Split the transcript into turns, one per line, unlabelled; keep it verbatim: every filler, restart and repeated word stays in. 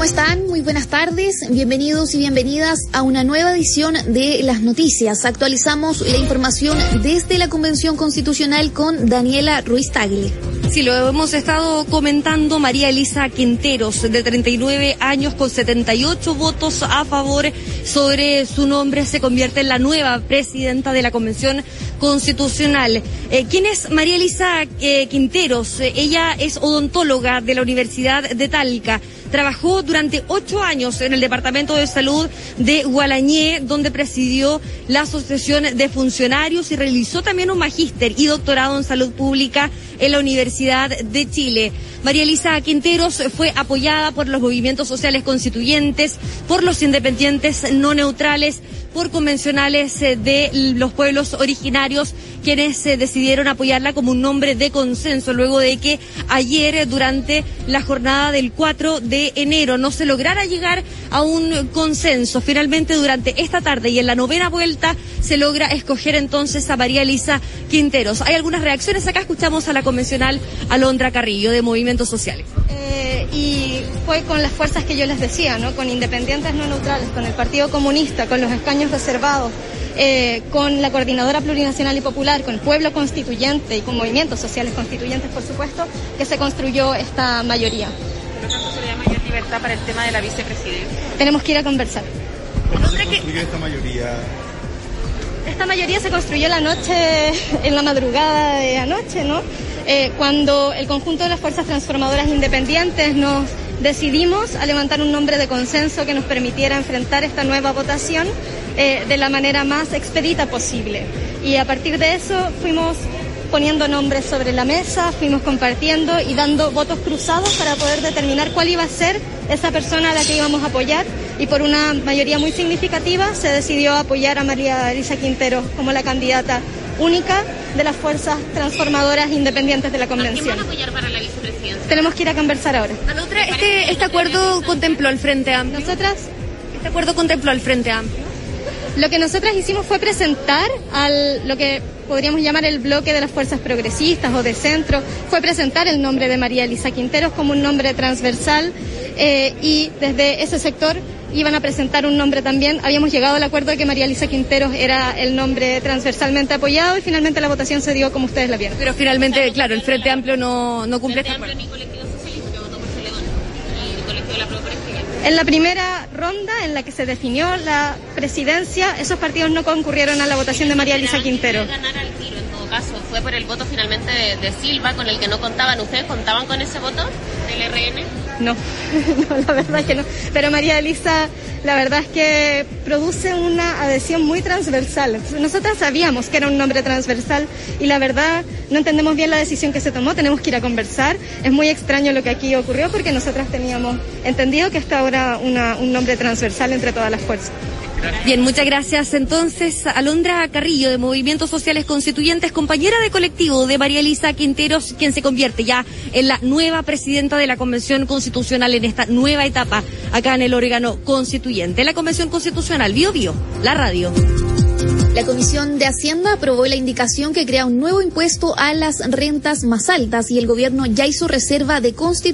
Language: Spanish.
están? Muy buenas tardes, bienvenidos y bienvenidas a una nueva edición de Las Noticias. Actualizamos la información desde la Convención Constitucional con Daniela Ruiz Tagle.
Sí, lo hemos estado comentando. María Elisa Quinteros, de treinta y nueve años, con setenta y ocho votos a favor sobre su nombre, se convierte en la nueva presidenta de la Convención Constitucional. Eh, ¿Quién es María Elisa eh, Quinteros? Eh, ella es odontóloga de la Universidad de Talca. Trabajó durante ocho años en el Departamento de Salud de Gualañé, donde presidió la Asociación de Funcionarios y realizó también un magíster y doctorado en Salud Pública en la Universidad de Chile. María Elisa Quinteros fue apoyada por los movimientos sociales constituyentes, por los independientes no neutrales, por convencionales de los pueblos originarios, quienes decidieron apoyarla como un nombre de consenso, luego de que ayer, durante la jornada del cuatro de enero, no se lograra llegar a un consenso. Finalmente, durante esta tarde y en la novena vuelta, se logra escoger entonces a María Elisa Quinteros. Hay algunas reacciones acá, escuchamos a la convencional Alondra Carrillo, de Movimientos Sociales.
Eh, y fue con las fuerzas que yo les decía, ¿no? Con independientes no neutrales, con el Partido Comunista, con los escaños reservados, eh, con la Coordinadora Plurinacional y Popular, con el Pueblo Constituyente y con movimientos sociales constituyentes, por supuesto, que se construyó esta mayoría.
¿Por qué se le da mayor libertad para el tema de la vicepresidencia?
Tenemos que ir a conversar.
¿Cómo se construyó esta mayoría?
Esta mayoría se construyó la noche, en la madrugada de anoche, ¿no? Eh, cuando el conjunto de las fuerzas transformadoras independientes nos decidimos a levantar un nombre de consenso que nos permitiera enfrentar esta nueva votación eh, de la manera más expedita posible. Y a partir de eso fuimos poniendo nombres sobre la mesa, fuimos compartiendo y dando votos cruzados para poder determinar cuál iba a ser esa persona a la que íbamos a apoyar, y por una mayoría muy significativa se decidió apoyar a María Elisa Quinteros como la candidata única de las fuerzas transformadoras independientes de la Convención.
¿A quién van a apoyar para la vicepresidencia?
Tenemos que ir a conversar ahora.
Alondra, este, este acuerdo contempló el Frente Amplio.
Nosotras,
Este acuerdo contempló el Frente Amplio.
lo que nosotras hicimos fue presentar al lo que podríamos llamar el bloque de las fuerzas progresistas o de centro, fue presentar el nombre de María Elisa Quinteros como un nombre transversal, eh, y desde ese sector iban a presentar un nombre también. Habíamos llegado al acuerdo de que María Elisa Quinteros era el nombre transversalmente apoyado, y finalmente la votación se dio como ustedes la vieron.
Pero finalmente, claro, el Frente Amplio no, no cumple este
Frente
acuerdo.
Amplio ni Colectivo Socialista, que votó por Celedón, y el colectivo de la Progresista.
En la primera ronda en la que se definió la presidencia, esos partidos no concurrieron a la votación de María Elisa Quinteros.
Ganar al tiro, en todo caso, fue por el voto finalmente de, de Silva, con el que no contaban. ¿Ustedes contaban con ese voto del R N?
No, no, la verdad es que no. Pero María Elisa, la verdad es que produce una adhesión muy transversal. Nosotras sabíamos que era un nombre transversal y la verdad no entendemos bien la decisión que se tomó. Tenemos que ir a conversar. Es muy extraño lo que aquí ocurrió, porque nosotras teníamos entendido que esta era una, un nombre transversal entre todas las fuerzas.
Bien, muchas gracias. Entonces, Alondra Carrillo, de Movimientos Sociales Constituyentes, compañera de colectivo de María Elisa Quinteros, quien se convierte ya en la nueva presidenta de la Convención Constitucional en esta nueva etapa acá en el órgano constituyente. La Convención Constitucional, Bio Bio, la radio.
La Comisión de Hacienda aprobó la indicación que crea un nuevo impuesto a las rentas más altas, y el gobierno ya hizo reserva de constitución